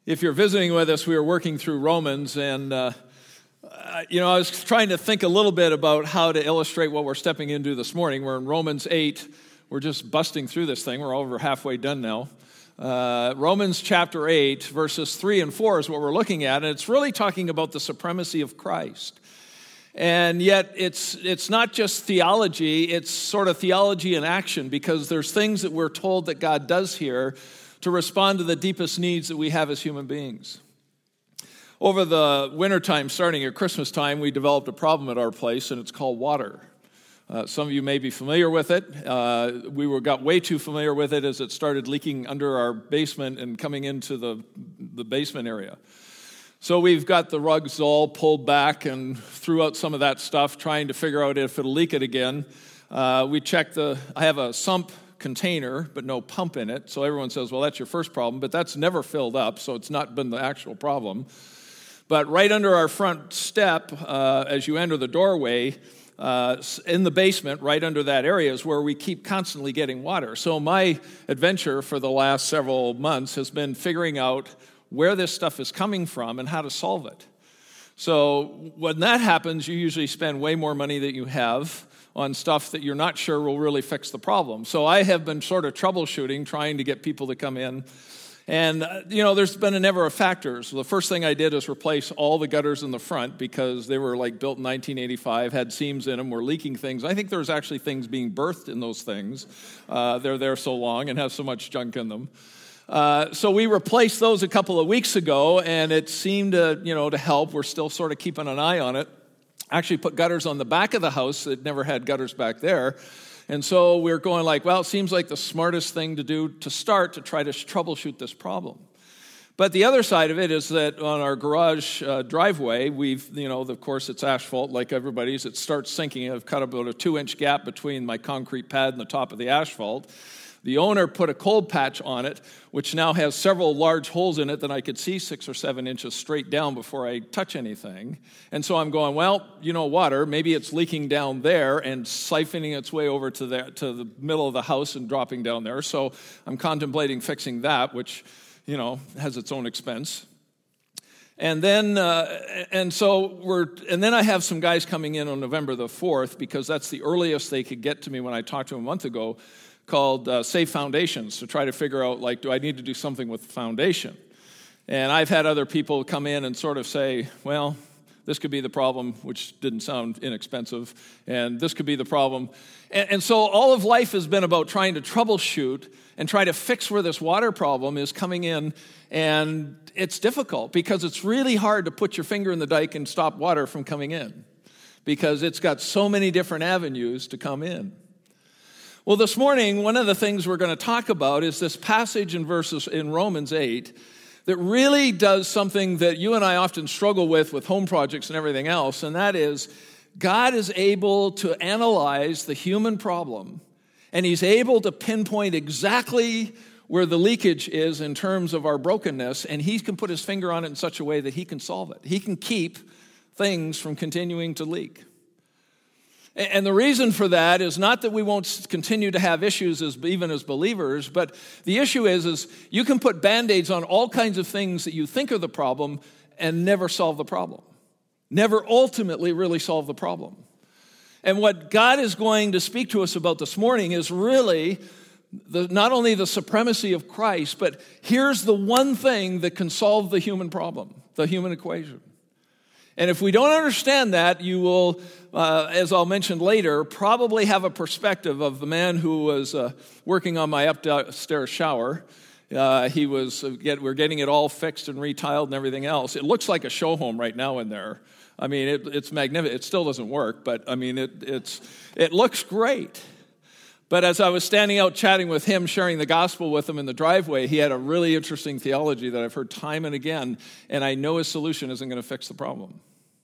If you're visiting with us, we were working through Romans, and I was trying to think a little bit about how to illustrate what we're stepping into this morning. We're in Romans 8. We're just busting through this thing. We're over halfway done now. Romans chapter 8, verses 3 and 4 is what we're looking at, and it's really talking about the supremacy of Christ. And yet it's not just theology, it's sort of theology in action, because there's things that we're told that God does here to respond to the deepest needs that we have as human beings. Over the wintertime, starting at Christmas time, we developed a problem at our place, and it's called water. Some of you may be familiar with it. We got way too familiar with it as it started leaking under our basement and coming into the basement area. So we've got the rugs all pulled back and threw out some of that stuff, trying to figure out if it'll leak it again. We checked I have a sump container, but no pump in it. So everyone says, well, that's your first problem, but that's never filled up, so it's not been the actual problem. But right under our front step, as you enter the doorway, in the basement, right under that area, is where we keep constantly getting water. So my adventure for the last several months has been figuring out where this stuff is coming from and how to solve it. So when that happens, you usually spend way more money than you have on stuff that you're not sure will really fix the problem. So I have been sort of troubleshooting, trying to get people to come in. And, there's been a number of factors. The first thing I did is replace all the gutters in the front because they were built in 1985, had seams in them, were leaking things. I think there's actually things being birthed in those things. They're there so long and have so much junk in them. So we replaced those a couple of weeks ago, and it seemed to help. We're still sort of keeping an eye on it. Actually put gutters on the back of the house that never had gutters back there. And so we're going it seems like the smartest thing to do to start to try to troubleshoot this problem. But the other side of it is that on our garage driveway, of course it's asphalt like everybody's. It starts sinking. I've cut about a 2-inch gap between my concrete pad and the top of the asphalt. The owner put a cold patch on it, which now has several large holes in it that I could see 6 or 7 inches straight down before I touch anything. And so I'm going, water, maybe it's leaking down there and siphoning its way over to the middle of the house and dropping down there. So I'm contemplating fixing that, which, has its own expense. And then I have some guys coming in on November the 4th, because that's the earliest they could get to me when I talked to them a month ago, called Safe Foundations, to try to figure out, do I need to do something with the foundation? And I've had other people come in and sort of say, well, this could be the problem, which didn't sound inexpensive, and this could be the problem. And so all of life has been about trying to troubleshoot and try to fix where this water problem is coming in, and it's difficult because it's really hard to put your finger in the dike and stop water from coming in because it's got so many different avenues to come in. Well, this morning, one of the things we're going to talk about is this passage in Romans 8 that really does something that you and I often struggle with home projects and everything else, and that is God is able to analyze the human problem, and he's able to pinpoint exactly where the leakage is in terms of our brokenness, and he can put his finger on it in such a way that he can solve it. He can keep things from continuing to leak. And the reason for that is not that we won't continue to have issues even as believers, but the issue is you can put Band-Aids on all kinds of things that you think are the problem and never solve the problem. Never ultimately really solve the problem. And what God is going to speak to us about this morning is really not only the supremacy of Christ, but here's the one thing that can solve the human problem, the human equation. And if we don't understand that, you will, as I'll mention later, probably have a perspective of the man who was working on my upstairs shower. We're getting it all fixed and retiled and everything else. It looks like a show home right now in there. I mean, it's magnificent. It still doesn't work, but I mean, it looks great. But as I was standing out chatting with him, sharing the gospel with him in the driveway, he had a really interesting theology that I've heard time and again, and I know his solution isn't going to fix the problem.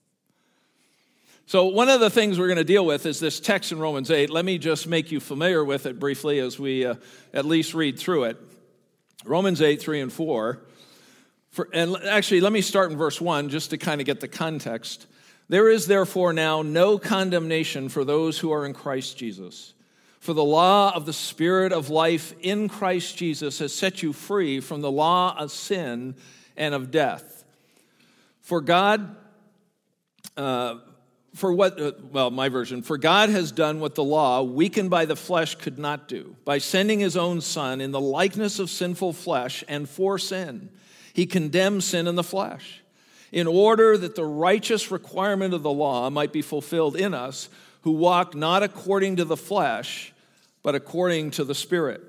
So one of the things we're going to deal with is this text in Romans 8. Let me just make you familiar with it briefly as we at least read through it. Romans 8, 3 and 4. Actually, let me start in verse 1 just to kind of get the context. There is therefore now no condemnation for those who are in Christ Jesus. For the law of the Spirit of life in Christ Jesus has set you free from the law of sin and of death. For God, my version, for God has done what the law, weakened by the flesh, could not do. By sending his own Son in the likeness of sinful flesh and for sin, he condemned sin in the flesh, in order that the righteous requirement of the law might be fulfilled in us, who walk not according to the flesh, but according to the Spirit.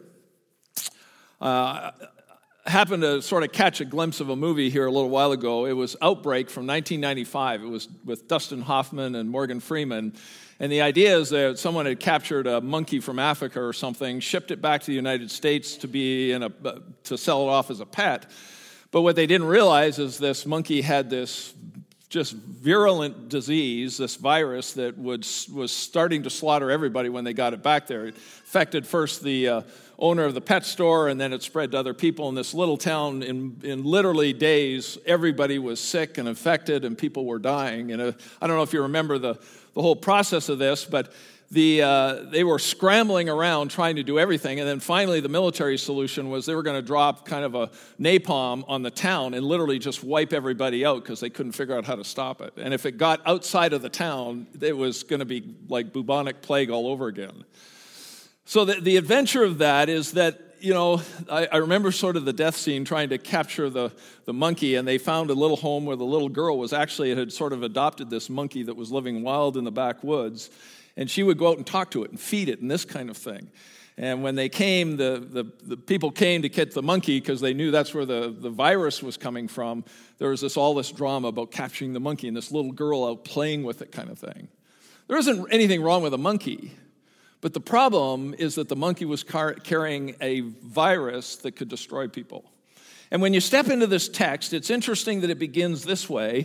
I happened to sort of catch a glimpse of a movie here a little while ago. It was Outbreak from 1995. It was with Dustin Hoffman and Morgan Freeman. And the idea is that someone had captured a monkey from Africa or something, shipped it back to the United States to sell it off as a pet. But what they didn't realize is this monkey had this just virulent disease, this virus that was starting to slaughter everybody when they got it back there. It affected first the owner of the pet store, and then it spread to other people in this little town. In literally days, everybody was sick and infected, and people were dying. And I don't know if you remember the whole process of this, but they were scrambling around trying to do everything, and then finally the military solution was they were going to drop kind of a napalm on the town and literally just wipe everybody out because they couldn't figure out how to stop it. And if it got outside of the town, it was going to be like bubonic plague all over again. So the adventure of that is that, I remember sort of the death scene trying to capture the monkey, and they found a little home where the little girl had sort of adopted this monkey that was living wild in the backwoods. And she would go out and talk to it and feed it and this kind of thing. And when they came, the people came to get the monkey because they knew that's where the virus was coming from. There was all this drama about capturing the monkey and this little girl out playing with it kind of thing. There isn't anything wrong with a monkey, but the problem is that the monkey was carrying a virus that could destroy people. And when you step into this text, it's interesting that it begins this way.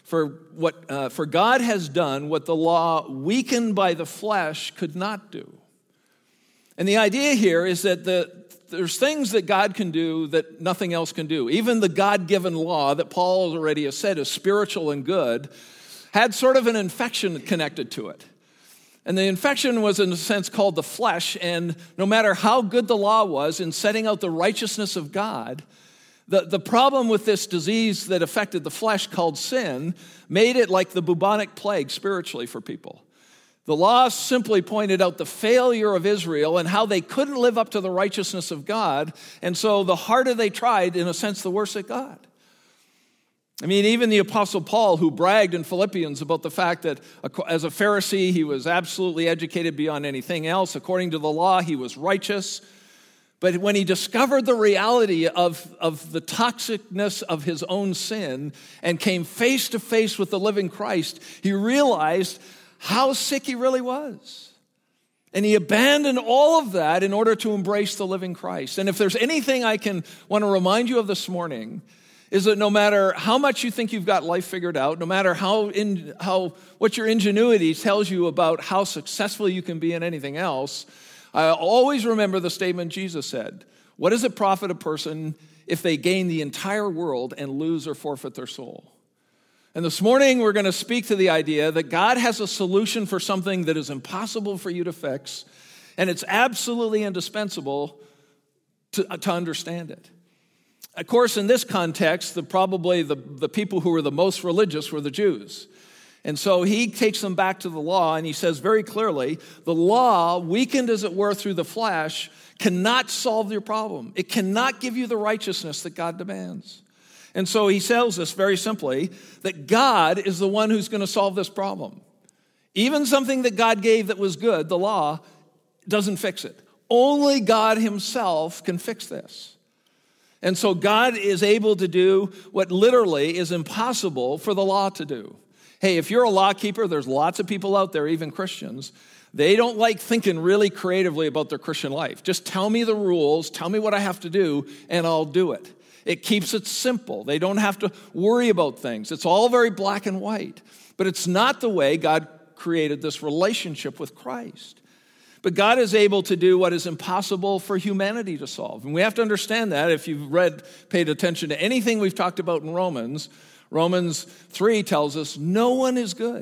For God has done what the law, weakened by the flesh, could not do. And the idea here is that there's things that God can do that nothing else can do. Even the God-given law that Paul already has said is spiritual and good had sort of an infection connected to it. And the infection was, in a sense, called the flesh. And no matter how good the law was in setting out the righteousness of God, the problem with this disease that affected the flesh called sin made it like the bubonic plague spiritually for people. The law simply pointed out the failure of Israel and how they couldn't live up to the righteousness of God. And so the harder they tried, in a sense, the worse it got. I mean, even the Apostle Paul, who bragged in Philippians about the fact that as a Pharisee, he was absolutely educated beyond anything else. According to the law, he was righteous. But when he discovered the reality of the toxicness of his own sin and came face to face with the living Christ, he realized how sick he really was. And he abandoned all of that in order to embrace the living Christ. And if there's anything I want to remind you of this morning, is that no matter how much you think you've got life figured out, no matter what your ingenuity tells you about how successful you can be in anything else, I always remember the statement Jesus said, "What does it profit a person if they gain the entire world and lose or forfeit their soul?" And this morning we're going to speak to the idea that God has a solution for something that is impossible for you to fix, and it's absolutely indispensable to understand it. Of course, in this context, probably the people who were the most religious were the Jews. And so he takes them back to the law, and he says very clearly, the law, weakened as it were through the flesh, cannot solve your problem. It cannot give you the righteousness that God demands. And so he tells us very simply that God is the one who's going to solve this problem. Even something that God gave that was good, the law, doesn't fix it. Only God himself can fix this. And so God is able to do what literally is impossible for the law to do. Hey, if you're a law keeper, there's lots of people out there, even Christians, they don't like thinking really creatively about their Christian life. Just tell me the rules, tell me what I have to do, and I'll do it. It keeps it simple. They don't have to worry about things. It's all very black and white. But it's not the way God created this relationship with Christ. But God is able to do what is impossible for humanity to solve. And we have to understand that. If you've paid attention to anything we've talked about in Romans 3 tells us no one is good.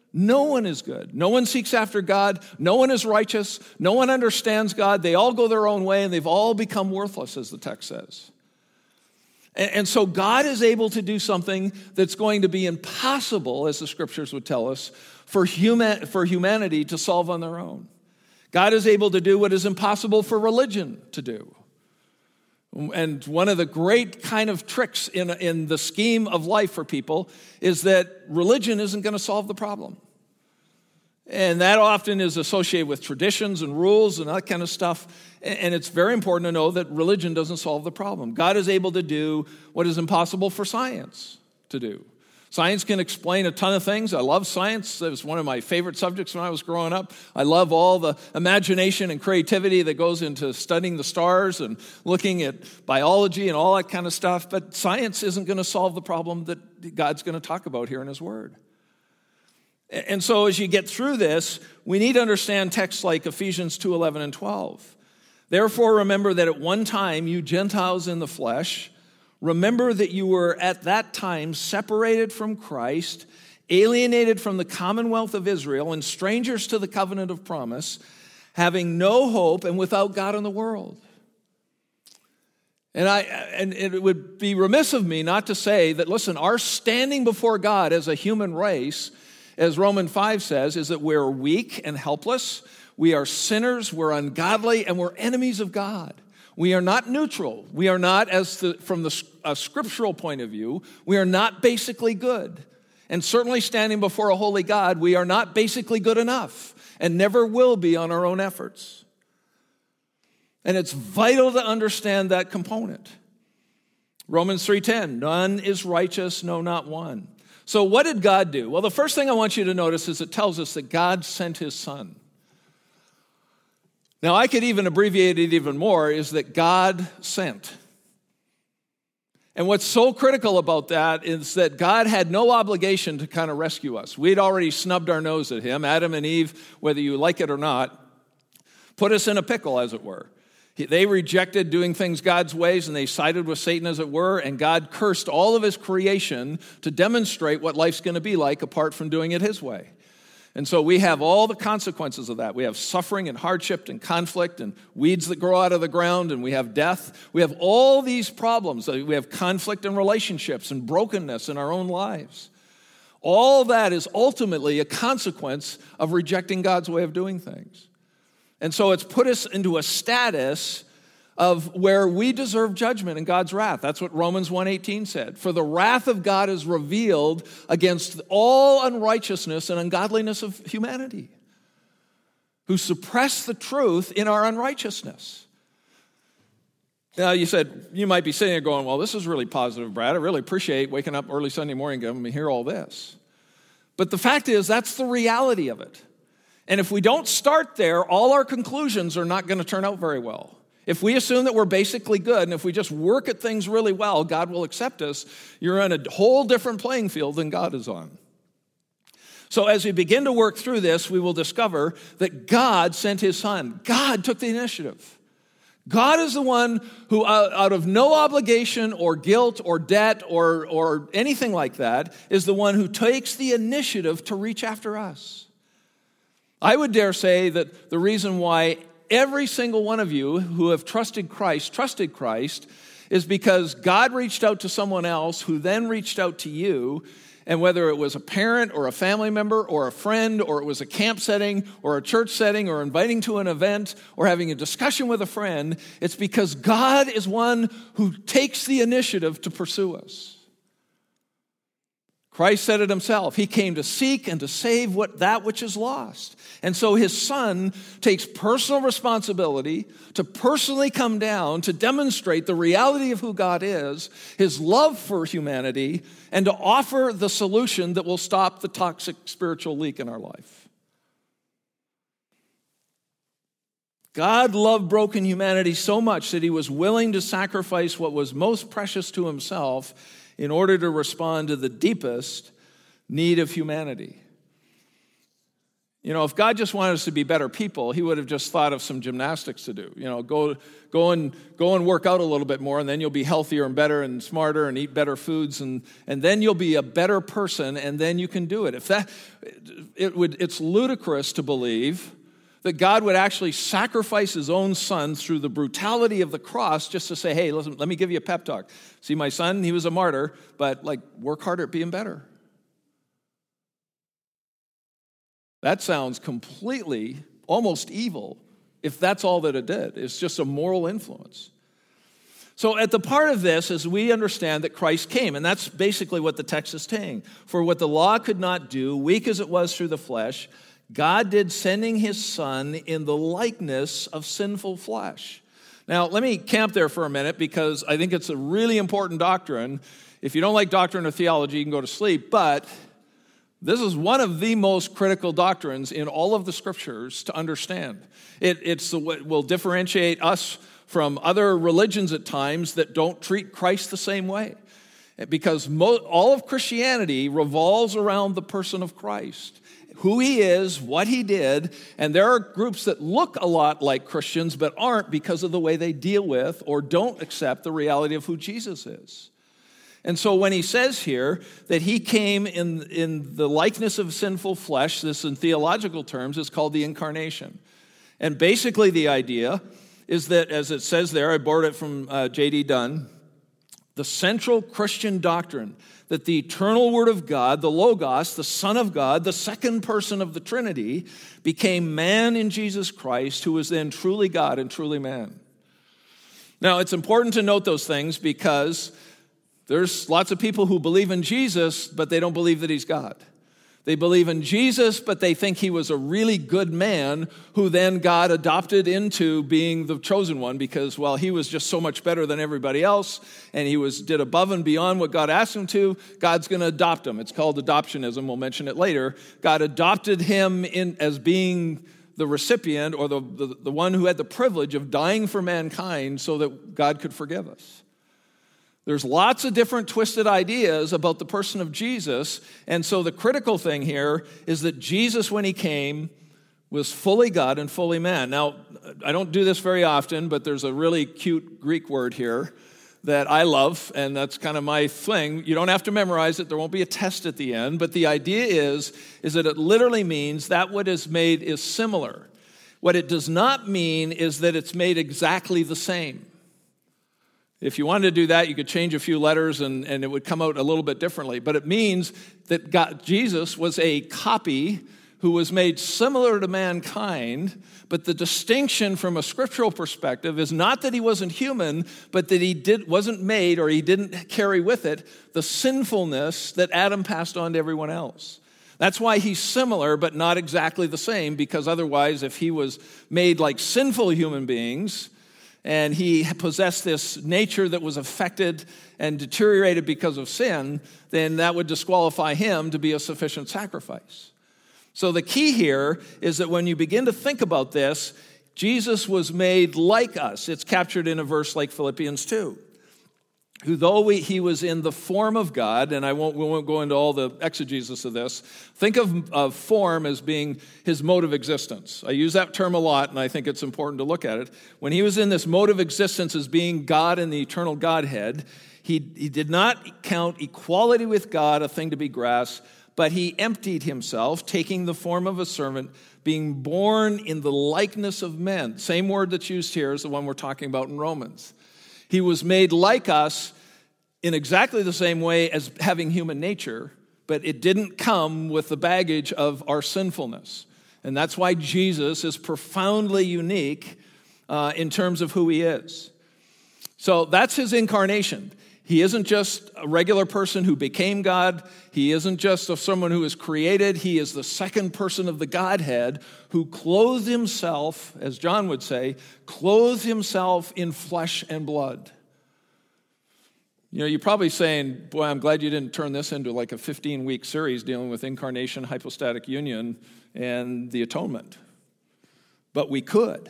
No one is good. No one seeks after God. No one is righteous. No one understands God. They all go their own way, and they've all become worthless, as the text says. And so God is able to do something that's going to be impossible, as the scriptures would tell us, for humanity to solve on their own. God is able to do what is impossible for religion to do. And one of the great kind of tricks in the scheme of life for people is that religion isn't going to solve the problem. And that often is associated with traditions and rules and that kind of stuff. And it's very important to know that religion doesn't solve the problem. God is able to do what is impossible for science to do. Science can explain a ton of things. I love science. It was one of my favorite subjects when I was growing up. I love all the imagination and creativity that goes into studying the stars and looking at biology and all that kind of stuff. But science isn't going to solve the problem that God's going to talk about here in His Word. And so as you get through this, we need to understand texts like Ephesians 2:11 and 12. Therefore, remember that at one time you Gentiles in the flesh, remember that you were at that time separated from Christ, alienated from the commonwealth of Israel, and strangers to the covenant of promise, having no hope and without God in the world. And it would be remiss of me not to say that, listen, our standing before God as a human race, as Romans 5 says, is that we're weak and helpless, we are sinners, we're ungodly, and we're enemies of God. We are not neutral. We are not, from a scriptural point of view, we are not basically good. And certainly standing before a holy God, we are not basically good enough and never will be on our own efforts. And it's vital to understand that component. Romans 3:10, none is righteous, no, not one. So what did God do? Well, the first thing I want you to notice is it tells us that God sent His Son. Now, I could even abbreviate it even more, is that God sent. And what's so critical about that is that God had no obligation to kind of rescue us. We'd already snubbed our nose at Him. Adam and Eve, whether you like it or not, put us in a pickle, as it were. They rejected doing things God's ways, and they sided with Satan, as it were, and God cursed all of His creation to demonstrate what life's going to be like apart from doing it His way. And so we have all the consequences of that. We have suffering and hardship and conflict and weeds that grow out of the ground, and we have death. We have all these problems. We have conflict in relationships and brokenness in our own lives. All that is ultimately a consequence of rejecting God's way of doing things. And so it's put us into a status of where we deserve judgment and God's wrath. That's what Romans 1:18 said. For the wrath of God is revealed against all unrighteousness and ungodliness of humanity, who suppress the truth in our unrighteousness. Now, you might be sitting there going, well, this is really positive, Brad. I really appreciate waking up early Sunday morning and coming to hear all this. But the fact is, that's the reality of it. And if we don't start there, all our conclusions are not going to turn out very well. If we assume that we're basically good, and if we just work at things really well, God will accept us, you're on a whole different playing field than God is on. So as we begin to work through this, we will discover that God sent His Son. God took the initiative. God is the one who, out of no obligation or guilt or debt or anything like that, is the one who takes the initiative to reach after us. I would dare say that the reason why every single one of you who have trusted Christ, is because God reached out to someone else who then reached out to you. And whether it was a parent or a family member or a friend, or it was a camp setting or a church setting or inviting to an event or having a discussion with a friend, it's because God is one who takes the initiative to pursue us. Christ said it Himself. He came to seek and to save that which is lost. And so His Son takes personal responsibility to personally come down to demonstrate the reality of who God is, His love for humanity, and to offer the solution that will stop the toxic spiritual leak in our life. God loved broken humanity so much that He was willing to sacrifice what was most precious to Himself in order to respond to the deepest need of humanity. You know, if God just wanted us to be better people, he would have just thought of some gymnastics to do. You know, go and work out a little bit more, and then you'll be healthier and better and smarter and eat better foods, and then you'll be a better person, and then you can do it. It's ludicrous to believe that God would actually sacrifice his own son through the brutality of the cross just to say, hey, listen, let me give you a pep talk. See, my son, he was a martyr, but work harder at being better. That sounds completely, almost evil, if that's all that it did. It's just a moral influence. So at the part of this is we understand that Christ came, and that's basically what the text is saying. For what the law could not do, weak as it was through the flesh, God did, sending his son in the likeness of sinful flesh. Now, let me camp there for a minute because I think it's a really important doctrine. If you don't like doctrine or theology, you can go to sleep, but this is one of the most critical doctrines in all of the scriptures to understand. It's what will differentiate us from other religions at times that don't treat Christ the same way. Because all of Christianity revolves around the person of Christ, who he is, what he did, and there are groups that look a lot like Christians but aren't because of the way they deal with or don't accept the reality of who Jesus is. And so when he says here that he came in the likeness of sinful flesh, this in theological terms is called the incarnation. And basically the idea is that, as it says there, I borrowed it from J.D. Dunn, the central Christian doctrine that the eternal Word of God, the Logos, the Son of God, the second person of the Trinity, became man in Jesus Christ, who was then truly God and truly man. Now, it's important to note those things because there's lots of people who believe in Jesus, but they don't believe that he's God. They believe in Jesus, but they think he was a really good man who then God adopted into being the chosen one because, well, he was just so much better than everybody else, and he did above and beyond what God asked him to. God's going to adopt him. It's called adoptionism. We'll mention it later. God adopted him in as being the recipient or the one who had the privilege of dying for mankind so that God could forgive us. There's lots of different twisted ideas about the person of Jesus, and so the critical thing here is that Jesus, when he came, was fully God and fully man. Now, I don't do this very often, but there's a really cute Greek word here that I love, and that's kind of my thing. You don't have to memorize it. There won't be a test at the end, but the idea is that it literally means that what is made is similar. What it does not mean is that it's made exactly the same. If you wanted to do that, you could change a few letters and it would come out a little bit differently. But it means that Jesus was a copy who was made similar to mankind, but the distinction from a scriptural perspective is not that he wasn't human, but that he wasn't made or he didn't carry with it the sinfulness that Adam passed on to everyone else. That's why he's similar, but not exactly the same, because otherwise, if he was made like sinful human beings, and he possessed this nature that was affected and deteriorated because of sin, then that would disqualify him to be a sufficient sacrifice. So the key here is that when you begin to think about this, Jesus was made like us. It's captured in a verse like Philippians 2. Who, though he was in the form of God, and we won't go into all the exegesis of this, think of form as being his mode of existence. I use that term a lot, and I think it's important to look at it. When he was in this mode of existence as being God in the eternal Godhead, he did not count equality with God a thing to be grasped, but he emptied himself, taking the form of a servant, being born in the likeness of men. Same word that's used here is the one we're talking about in Romans. He was made like us in exactly the same way as having human nature, but it didn't come with the baggage of our sinfulness. And that's why Jesus is profoundly unique in terms of who he is. So that's his incarnation. He isn't just a regular person who became God. He isn't just someone who is created. He is the second person of the Godhead who clothed himself, as John would say, clothed himself in flesh and blood. You know, you're probably saying, boy, I'm glad you didn't turn this into like a 15-week series dealing with incarnation, hypostatic union, and the atonement. But we could.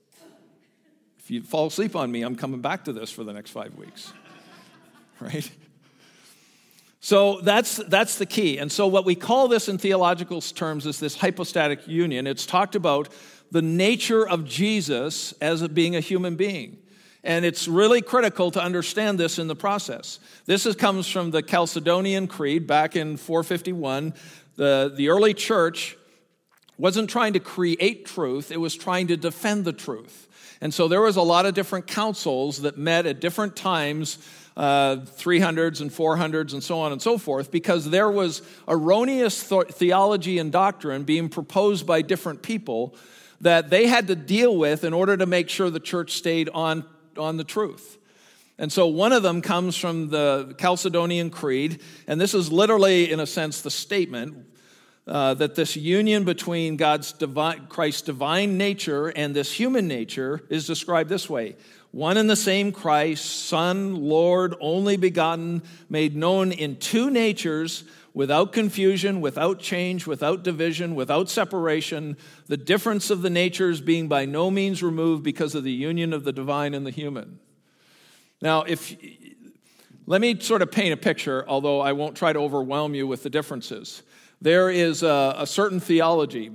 If you fall asleep on me, I'm coming back to this for the next 5 weeks. Right? So that's the key. And so what we call this in theological terms is this hypostatic union. It's talked about the nature of Jesus as being a human being. And it's really critical to understand this in the process. Comes from the Chalcedonian Creed back in 451. The early church wasn't trying to create truth, it was trying to defend the truth. And so there was a lot of different councils that met at different times, 300s and 400s and so on and so forth, because there was erroneous theology and doctrine being proposed by different people that they had to deal with in order to make sure the church stayed on the truth. And so one of them comes from the Chalcedonian Creed, and this is literally, in a sense, the statement that this union between Christ's divine nature and this human nature is described this way: one and the same Christ, Son, Lord, only begotten, made known in two natures, without confusion, without change, without division, without separation, the difference of the natures being by no means removed because of the union of the divine and the human. Now, let me sort of paint a picture, although I won't try to overwhelm you with the differences. There is a certain theology,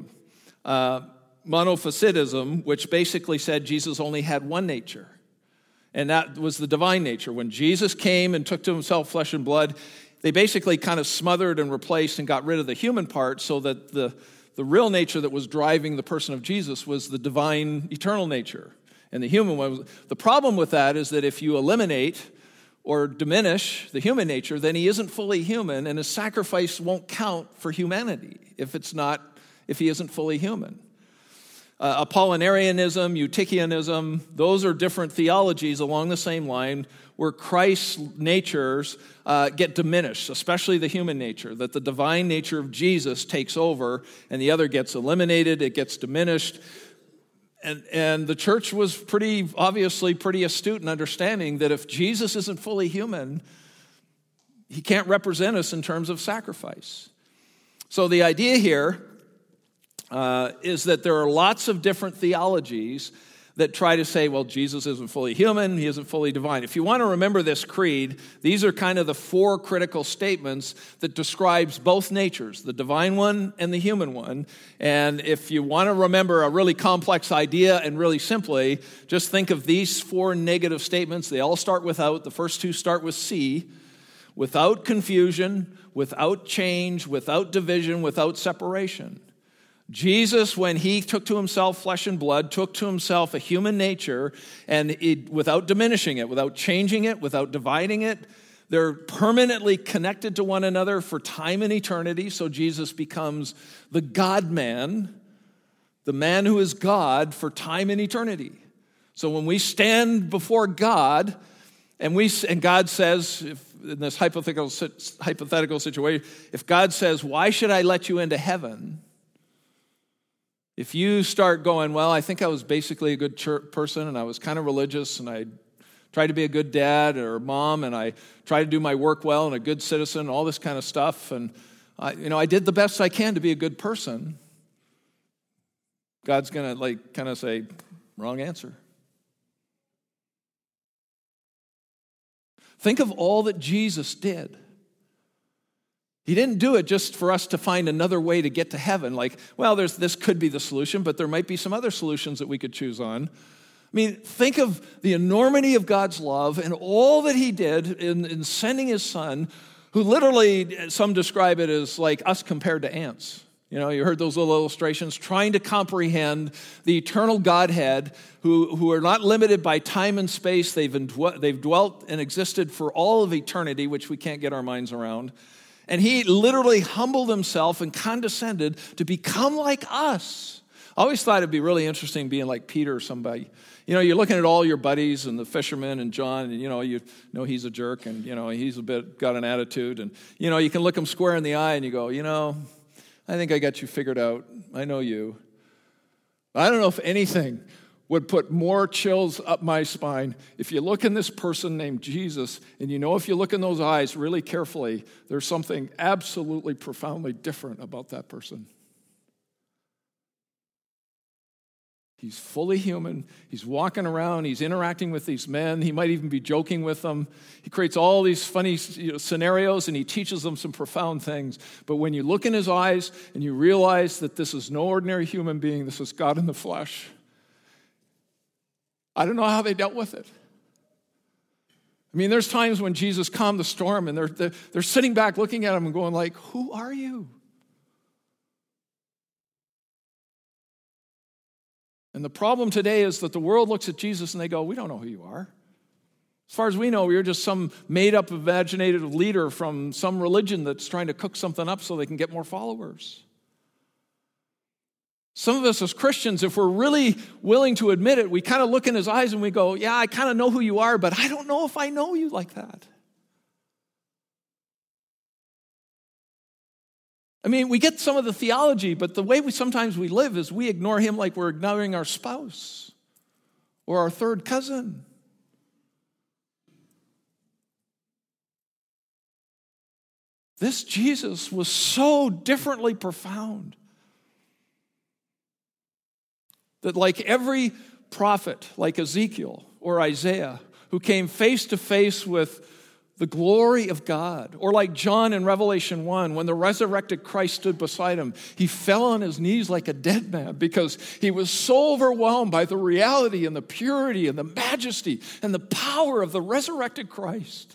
monophysitism, which basically said Jesus only had one nature, and that was the divine nature. When Jesus came and took to himself flesh and blood, they basically kind of smothered and replaced and got rid of the human part so that the real nature that was driving the person of Jesus was the divine, eternal nature. And the human one. The problem with that is that if you eliminate or diminish the human nature, then he isn't fully human, and his sacrifice won't count for humanity if he isn't fully human. Apollinarianism, Eutychianism, those are different theologies along the same line where Christ's natures get diminished, especially the human nature, that the divine nature of Jesus takes over and the other gets eliminated, it gets diminished. And the church was obviously pretty astute in understanding that if Jesus isn't fully human, he can't represent us in terms of sacrifice. So the idea here is that there are lots of different theologies that try to say, well, Jesus isn't fully human, he isn't fully divine. If you want to remember this creed, these are kind of the four critical statements that describes both natures, the divine one and the human one. And if you want to remember a really complex idea and really simply, just think of these four negative statements. They all start without. The first two start with C: without confusion, without change, without division, without separation. Jesus, when he took to himself flesh and blood, took to himself a human nature, and without diminishing it, without changing it, without dividing it, they're permanently connected to one another for time and eternity. So Jesus becomes the God-man, the man who is God for time and eternity. So when we stand before God, and God says, in this hypothetical situation, if God says, "Why should I let you into heaven?" If you start going, well, I think I was basically a good person and I was kind of religious and I tried to be a good dad or mom and I tried to do my work well and a good citizen, all this kind of stuff, and I did the best I can to be a good person, God's going to kind of say, wrong answer. Think of all that Jesus did. He didn't do it just for us to find another way to get to heaven. This could be the solution, but there might be some other solutions that we could choose on. I mean, think of the enormity of God's love and all that he did in sending his son, who literally, some describe it as like us compared to ants. You heard those little illustrations, trying to comprehend the eternal Godhead who are not limited by time and space. They've dwelt and existed for all of eternity, which we can't get our minds around. And he literally humbled himself and condescended to become like us. I always thought it'd be really interesting being like Peter or somebody. You're looking at all your buddies and the fishermen and John, and you know he's a jerk, and he's got an attitude, and you can look him square in the eye and you go, I think I got you figured out. I know you. I don't know if anything would put more chills up my spine if you look in this person named Jesus, and if you look in those eyes really carefully, there's something absolutely profoundly different about that person. He's fully human. He's walking around. He's interacting with these men. He might even be joking with them. He creates all these funny scenarios, and he teaches them some profound things. But when you look in his eyes and you realize that this is no ordinary human being, this is God in the flesh, I don't know how they dealt with it. I mean, there's times when Jesus calmed the storm, and they're sitting back looking at him and going like, who are you? And the problem today is that the world looks at Jesus and they go, we don't know who you are. As far as we know, you're just some made-up, imaginative leader from some religion that's trying to cook something up so they can get more followers. Some of us as Christians, if we're really willing to admit it, we kind of look in his eyes and we go, yeah, I kind of know who you are, but I don't know if I know you like that. I mean, we get some of the theology, but the way sometimes we live is we ignore him like we're ignoring our spouse or our third cousin. This Jesus was so differently profound that like every prophet, like Ezekiel or Isaiah, who came face to face with the glory of God, or like John in Revelation 1, when the resurrected Christ stood beside him, he fell on his knees like a dead man because he was so overwhelmed by the reality and the purity and the majesty and the power of the resurrected Christ.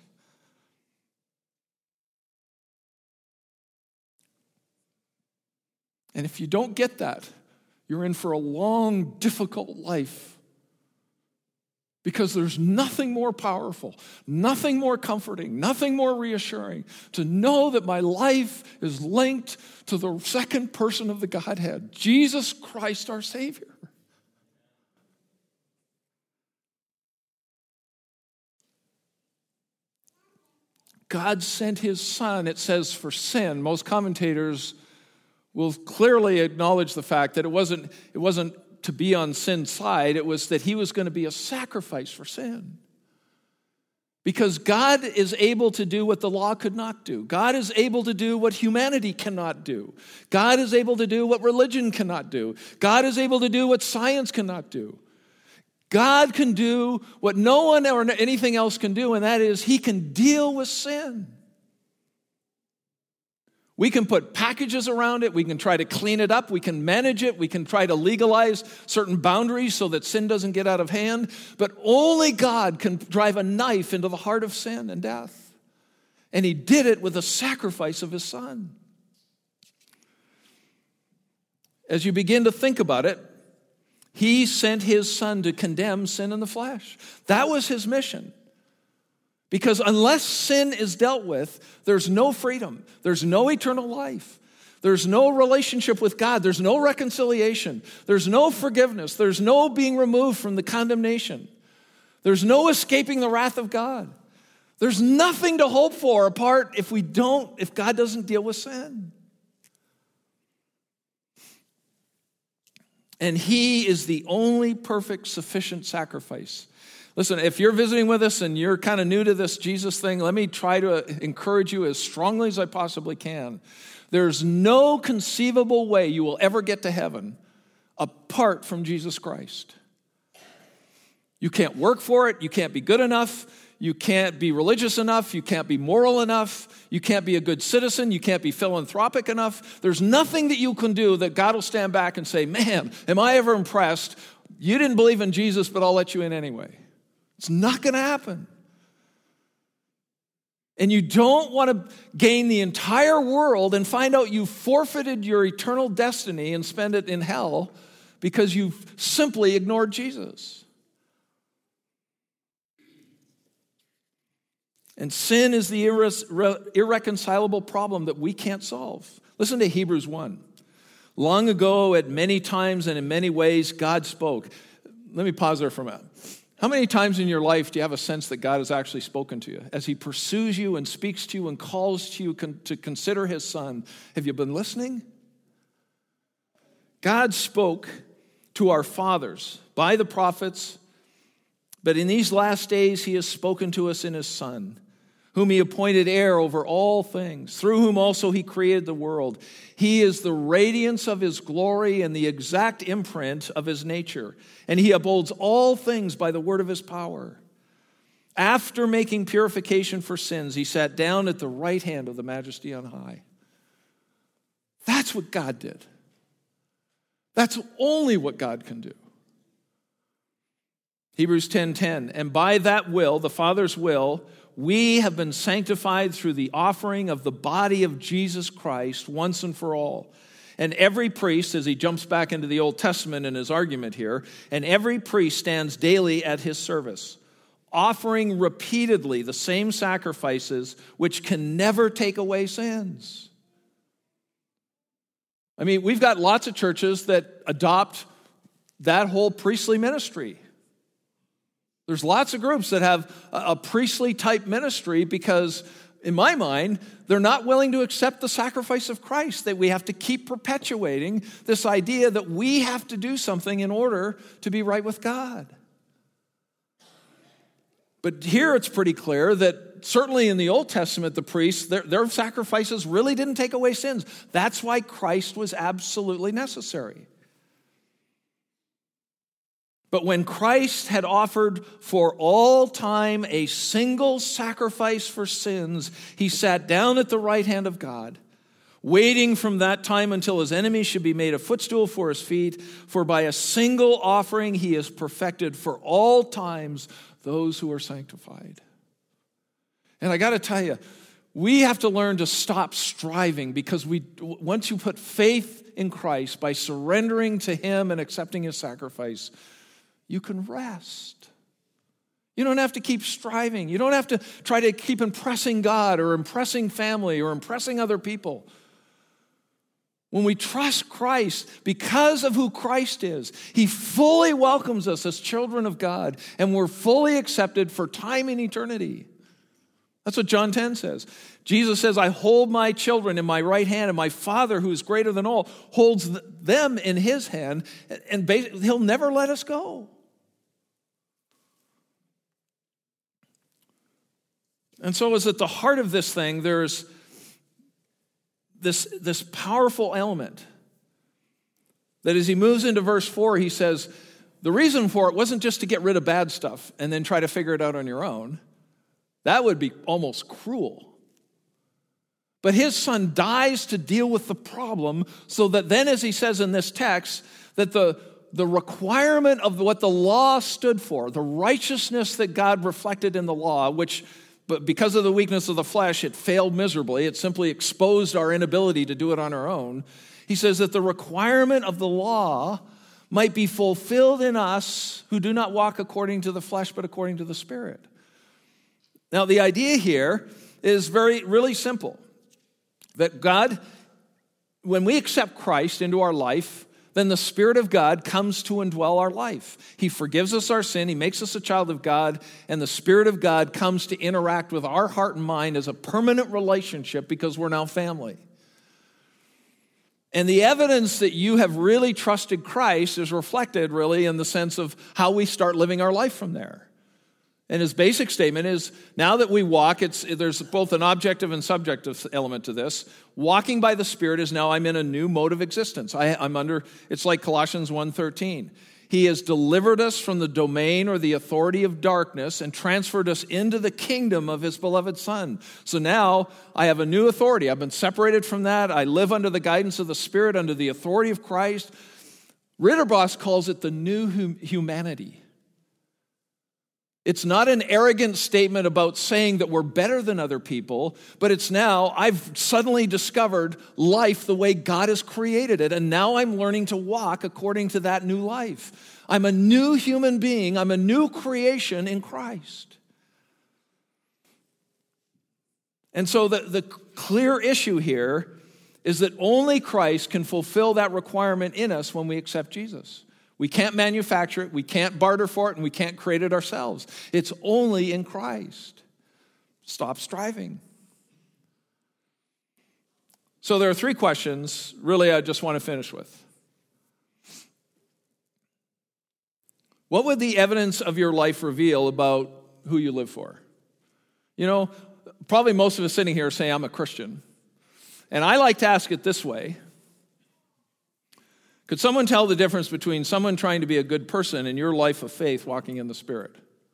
And if you don't get that, you're in for a long, difficult life. Because there's nothing more powerful, nothing more comforting, nothing more reassuring to know that my life is linked to the second person of the Godhead, Jesus Christ our Savior. God sent his Son, it says, for sin. Most commentators will clearly acknowledge the fact that it wasn't to be on sin's side, it was that he was going to be a sacrifice for sin. Because God is able to do what the law could not do. God is able to do what humanity cannot do. God is able to do what religion cannot do. God is able to do what science cannot do. God can do what no one or anything else can do, and that is he can deal with sin. We can put packages around it. We can try to clean it up. We can manage it. We can try to legalize certain boundaries so that sin doesn't get out of hand. But only God can drive a knife into the heart of sin and death. And he did it with the sacrifice of his Son. As you begin to think about it, he sent his Son to condemn sin in the flesh. That was his mission. Because unless sin is dealt with, there's no freedom. There's no eternal life. There's no relationship with God. There's no reconciliation. There's no forgiveness. There's no being removed from the condemnation. There's no escaping the wrath of God. There's nothing to hope for apart if God doesn't deal with sin. And he is the only perfect, sufficient sacrifice. Listen, if you're visiting with us and you're kind of new to this Jesus thing, let me try to encourage you as strongly as I possibly can. There's no conceivable way you will ever get to heaven apart from Jesus Christ. You can't work for it. You can't be good enough. You can't be religious enough. You can't be moral enough. You can't be a good citizen. You can't be philanthropic enough. There's nothing that you can do that God will stand back and say, man, am I ever impressed? You didn't believe in Jesus, but I'll let you in anyway. It's not going to happen. And you don't want to gain the entire world and find out you forfeited your eternal destiny and spend it in hell because you've simply ignored Jesus. And sin is the irreconcilable problem that we can't solve. Listen to Hebrews 1. Long ago, at many times and in many ways, God spoke. Let me pause there for a minute. How many times in your life do you have a sense that God has actually spoken to you? As he pursues you and speaks to you and calls to you to consider his Son, have you been listening? God spoke to our fathers by the prophets, but in these last days he has spoken to us in his Son, whom he appointed heir over all things, through whom also he created the world. He is the radiance of his glory and the exact imprint of his nature, and he upholds all things by the word of his power. After making purification for sins, he sat down at the right hand of the Majesty on high. That's what God did. That's only what God can do. Hebrews 10:10, and by that will, the Father's will, we have been sanctified through the offering of the body of Jesus Christ once and for all. And every priest, as he jumps back into the Old Testament in his argument here, and every priest stands daily at his service, offering repeatedly the same sacrifices which can never take away sins. I mean, we've got lots of churches that adopt that whole priestly ministry. There's lots of groups that have a priestly type ministry because, in my mind, they're not willing to accept the sacrifice of Christ, that we have to keep perpetuating this idea that we have to do something in order to be right with God. But here it's pretty clear that certainly in the Old Testament, the priests, their sacrifices really didn't take away sins. That's why Christ was absolutely necessary. But when Christ had offered for all time a single sacrifice for sins, he sat down at the right hand of God, waiting from that time until his enemies should be made a footstool for his feet. For by a single offering he has perfected for all times those who are sanctified. And I got to tell you, we have to learn to stop striving, because once you put faith in Christ by surrendering to him and accepting his sacrifice, you can rest. You don't have to keep striving. You don't have to try to keep impressing God or impressing family or impressing other people. When we trust Christ, because of who Christ is, he fully welcomes us as children of God, and we're fully accepted for time and eternity. That's what John 10 says. Jesus says, I hold my children in my right hand, and my Father, who is greater than all, holds them in his hand, and he'll never let us go. And so as at the heart of this thing, there's this powerful element that as he moves into verse 4, he says, the reason for it wasn't just to get rid of bad stuff and then try to figure it out on your own. That would be almost cruel. But his son dies to deal with the problem, so that then, as he says in this text, that the requirement of what the law stood for, the righteousness that God reflected in the law, but because of the weakness of the flesh, it failed miserably. It simply exposed our inability to do it on our own. He says that the requirement of the law might be fulfilled in us who do not walk according to the flesh, but according to the Spirit. Now, the idea here is really simple. That God, when we accept Christ into our life, then the Spirit of God comes to indwell our life. He forgives us our sin, he makes us a child of God, and the Spirit of God comes to interact with our heart and mind as a permanent relationship, because we're now family. And the evidence that you have really trusted Christ is reflected really in the sense of how we start living our life from there. And his basic statement is, now that we walk, there's both an objective and subjective element to this. Walking by the Spirit is now I'm in a new mode of existence. It's like Colossians 1:13. He has delivered us from the domain or the authority of darkness and transferred us into the kingdom of his beloved Son. So now I have a new authority. I've been separated from that. I live under the guidance of the Spirit, under the authority of Christ. Ritterboss calls it the new humanity. It's not an arrogant statement about saying that we're better than other people, but it's now, I've suddenly discovered life the way God has created it, and now I'm learning to walk according to that new life. I'm a new human being. I'm a new creation in Christ. And so the clear issue here is that only Christ can fulfill that requirement in us when we accept Jesus. We can't manufacture it, we can't barter for it, and we can't create it ourselves. It's only in Christ. Stop striving. So there are three questions, really, I just want to finish with. What would the evidence of your life reveal about who you live for? You know, probably most of us sitting here say, I'm a Christian. And I like to ask it this way. Could someone tell the difference between someone trying to be a good person and your life of faith walking in the Spirit?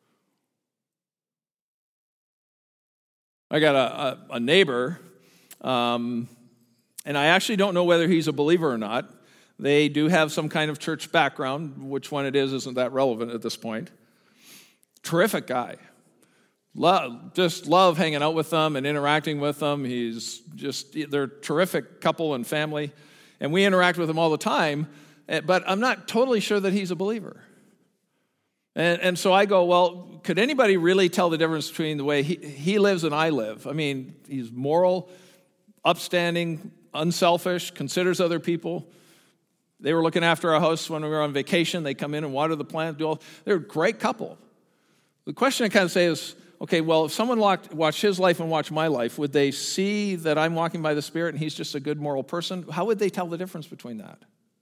I got a neighbor, and I actually don't know whether he's a believer or not. They do have some kind of church background. Which one it is isn't that relevant at this point. Terrific guy. Just love hanging out with them and interacting with them. They're a terrific couple and family. And we interact with him all the time, but I'm not totally sure that he's a believer. And so I go, well, could anybody really tell the difference between the way he lives and I live? I mean, he's moral, upstanding, unselfish, considers other people. They were looking after our house when we were on vacation. They come in and water the plant. They're a great couple. The question I kind of say is, okay, well, if someone watched his life and watched my life, would they see that I'm walking by the Spirit and he's just a good moral person? How would they tell the difference between that?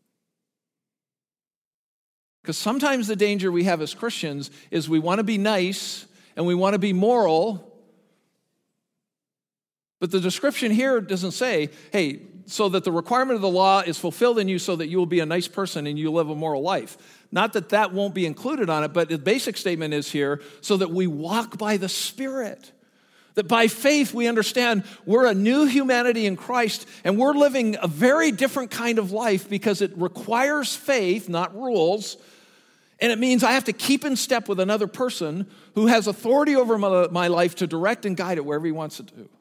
Because sometimes the danger we have as Christians is we want to be nice and we want to be moral, but the description here doesn't say, hey, so that the requirement of the law is fulfilled in you so that you will be a nice person and you live a moral life. Not that that won't be included on it, but the basic statement is here so that we walk by the Spirit. That by faith we understand we're a new humanity in Christ and we're living a very different kind of life because it requires faith, not rules. And it means I have to keep in step with another person who has authority over my life to direct and guide it wherever he wants it to.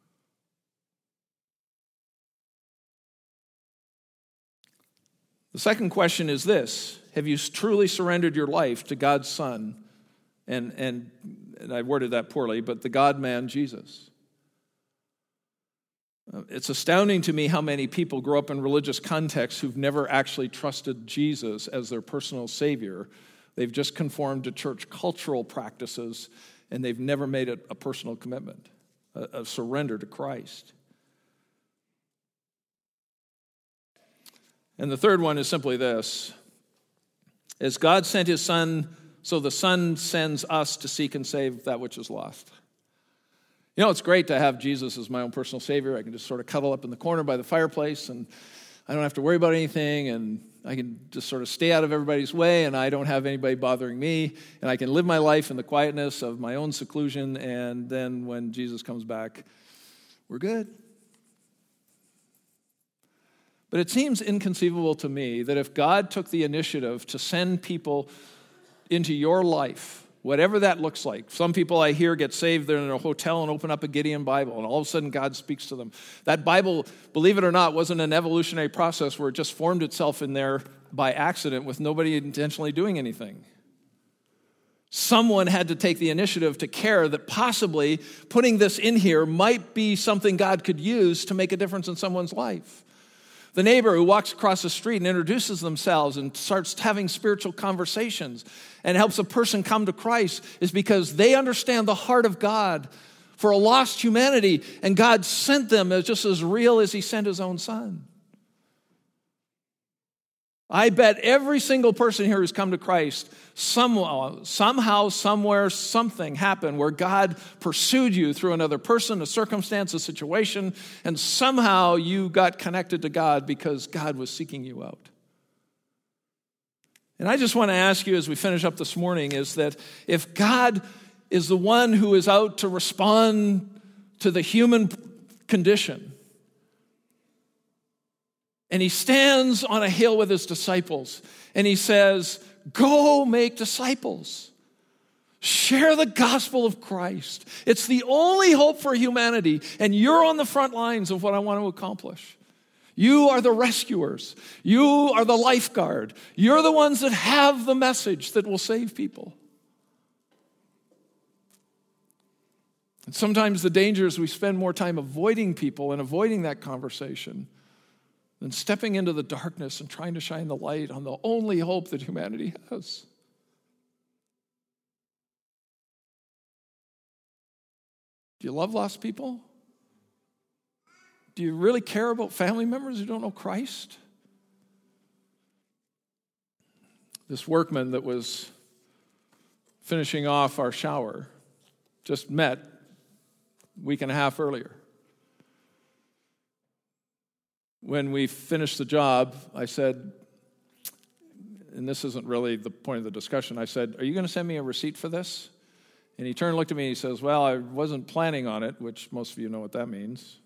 The second question is this: have you truly surrendered your life to God's Son? And I worded that poorly, but the God-man, Jesus. It's astounding to me how many people grow up in religious contexts who've never actually trusted Jesus as their personal Savior. They've just conformed to church cultural practices, and they've never made it a personal commitment, a surrender to Christ. And the third one is simply this: as God sent his Son, so the Son sends us to seek and save that which is lost. You know, it's great to have Jesus as my own personal Savior. I can just sort of cuddle up in the corner by the fireplace, and I don't have to worry about anything, and I can just sort of stay out of everybody's way, and I don't have anybody bothering me, and I can live my life in the quietness of my own seclusion, and then when Jesus comes back, we're good. But it seems inconceivable to me that if God took the initiative to send people into your life, whatever that looks like. Some people I hear get saved, they're in a hotel and open up a Gideon Bible, and all of a sudden God speaks to them. That Bible, believe it or not, wasn't an evolutionary process where it just formed itself in there by accident with nobody intentionally doing anything. Someone had to take the initiative to care that possibly putting this in here might be something God could use to make a difference in someone's life. The neighbor who walks across the street and introduces themselves and starts having spiritual conversations and helps a person come to Christ is because they understand the heart of God for a lost humanity, and God sent them as just as real as he sent his own Son. I bet every single person here who's come to Christ, somehow, somewhere, something happened where God pursued you through another person, a circumstance, a situation, and somehow you got connected to God because God was seeking you out. And I just want to ask you as we finish up this morning is that if God is the one who is out to respond to the human condition, and he stands on a hill with his disciples, and he says, go make disciples. Share the gospel of Christ. It's the only hope for humanity, and you're on the front lines of what I want to accomplish. You are the rescuers. You are the lifeguard. You're the ones that have the message that will save people. And sometimes the danger is we spend more time avoiding people and avoiding that conversation than stepping into the darkness and trying to shine the light on the only hope that humanity has. Do you love lost people? Do you really care about family members who don't know Christ? This workman that was finishing off our shower just met week and a half earlier. When we finished the job, I said, and this isn't really the point of the discussion, I said, "Are you going to send me a receipt for this?" And he turned and looked at me and he says, "Well, I wasn't planning on it," which most of you know what that means.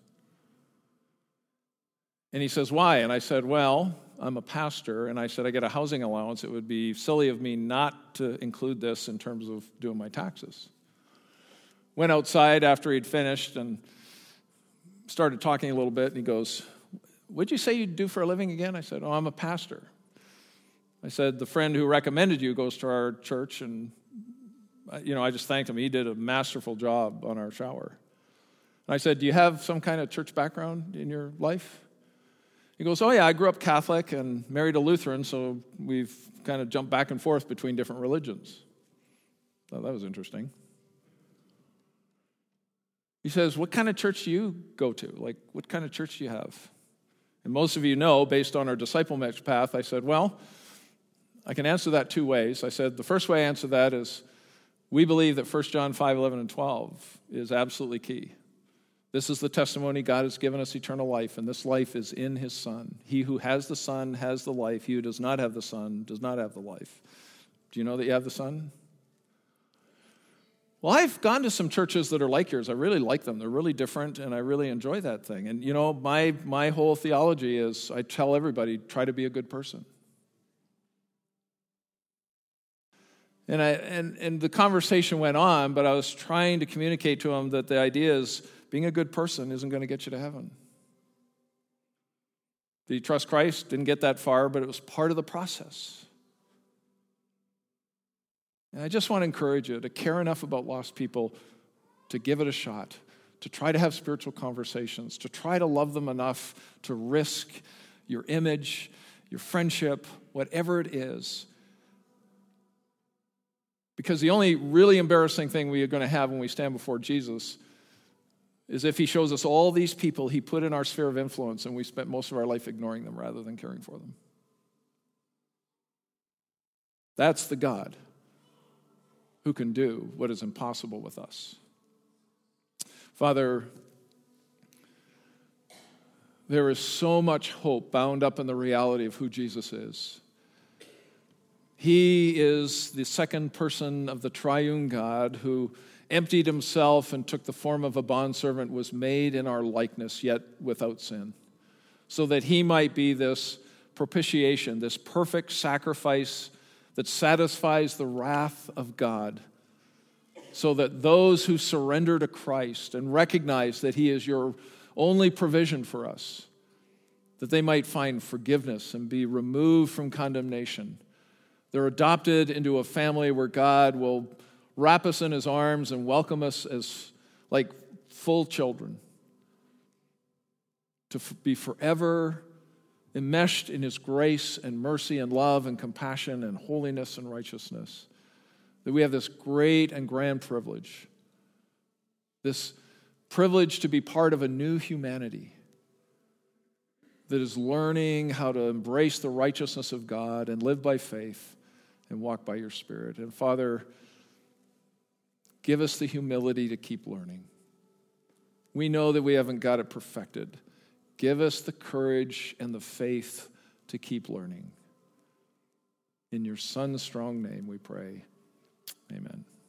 And he says, "Why?" And I said, "Well, I'm a pastor," and I said, "I get a housing allowance. It would be silly of me not to include this in terms of doing my taxes." Went outside after he'd finished and started talking a little bit, and he goes, "What'd you say you do for a living again?" I said, "Oh, I'm a pastor." I said, "The friend who recommended you goes to our church," and I just thanked him. He did a masterful job on our shower. And I said, "Do you have some kind of church background in your life?" He goes, "Oh yeah, I grew up Catholic and married a Lutheran, so we've kind of jumped back and forth between different religions." Thought that was interesting. He says, "What kind of church do you go to? Like, what kind of church do you have?" And most of you know, based on our disciple match path, I said, "Well, I can answer that two ways." I said, the first way I answer that is, we believe that 1 John 5:11 and 12 is absolutely key. This is the testimony: God has given us eternal life, and this life is in his Son. He who has the Son has the life. He who does not have the Son does not have the life. Do you know that you have the Son? Well, I've gone to some churches that are like yours. I really like them. They're really different, and I really enjoy that thing. And, my whole theology is I tell everybody, try to be a good person. And the conversation went on, but I was trying to communicate to him that the idea is being a good person isn't going to get you to heaven. Did he trust Christ? Didn't get that far, but it was part of the process. And I just want to encourage you to care enough about lost people to give it a shot, to try to have spiritual conversations, to try to love them enough to risk your image, your friendship, whatever it is. Because the only really embarrassing thing we are going to have when we stand before Jesus is if he shows us all these people he put in our sphere of influence and we spent most of our life ignoring them rather than caring for them. That's the God who can do what is impossible with us. Father, there is so much hope bound up in the reality of who Jesus is. He is the second person of the triune God who emptied himself and took the form of a bondservant, was made in our likeness, yet without sin, so that he might be this propitiation, this perfect sacrifice that satisfies the wrath of God, so that those who surrender to Christ and recognize that he is your only provision for us, that they might find forgiveness and be removed from condemnation. They're adopted into a family where God will wrap us in his arms and welcome us as like full children, to be forever enmeshed in his grace and mercy and love and compassion and holiness and righteousness. That we have this great and grand privilege, this privilege to be part of a new humanity that is learning how to embrace the righteousness of God and live by faith and walk by your Spirit. And Father, give us the humility to keep learning. We know that we haven't got it perfected. Give us the courage and the faith to keep learning. In your Son's strong name we pray. Amen.